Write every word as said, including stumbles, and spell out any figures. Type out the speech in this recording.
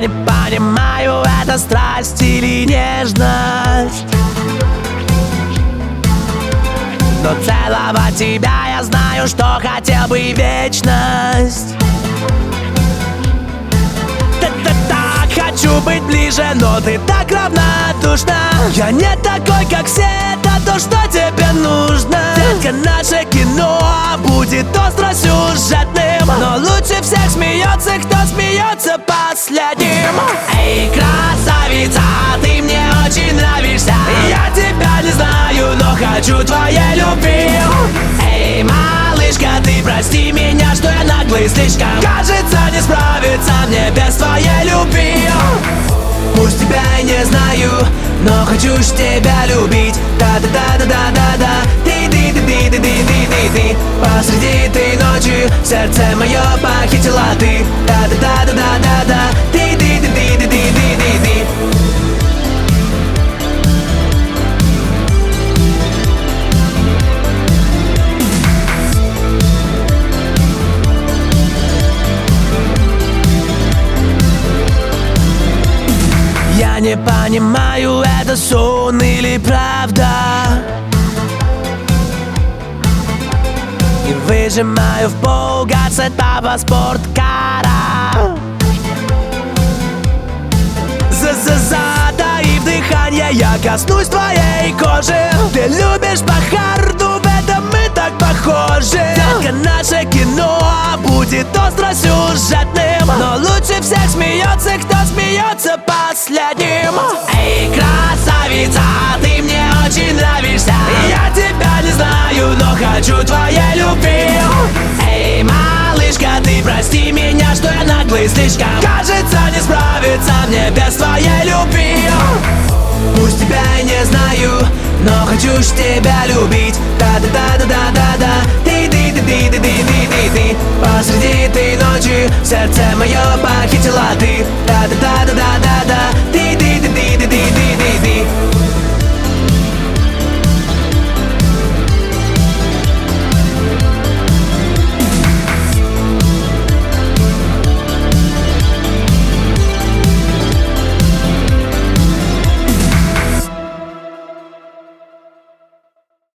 не понимаю, это страсть или нежность, но целовать тебя я знаю, что хотел бы вечность. Так хочу быть ближе, но ты так равнодушна. Я не такой, как все, это то, что тебе нужно. Детка, наше кино будет остро сюжетным, но лучше всех смеется, кто смеется последним. Эй, красавица, ты мне очень нравишься. Я тебя не знаю, но хочу твоей любви. Эй, малышка, ты прости меня, что я наглый слишком. Кажется, не справиться мне без твоей любви. Пусть тебя и не знаю, но хочу ж тебя любить. Да-да-да-да-да-да-да. Ты-ты-ты-ты-ты-ты-ты-ты. Посреди этой ночи сердце мое похитила ты. Да-да-да-да-да-да. Ты-ты-ты-ты-ты-ты-ты-ты. Я не понимаю, это сон или правда, и выжимаю в пол газ этого спорткара. За-за-затаив дыхание, я коснусь твоей кожи. Ты любишь по харду, в этом мы так похожи. Детка, наше кино будет остро сюжетным, но лучше всех смеется, кто смеется последним. Эй, красавица, ты мне очень нравишься. Я тебя не знаю, но хочу твоей любви. Эй, малышка, ты прости меня, что я наглый слишком. Кажется, не справиться мне без твоей любви. Пусть тебя и не знаю, но хочу ж тебя любить. Да-да-да-да-да-да. Ты-ты-ты-ты-ты-ты-ты-ты. Посреди этой ночи сердце мое похитило.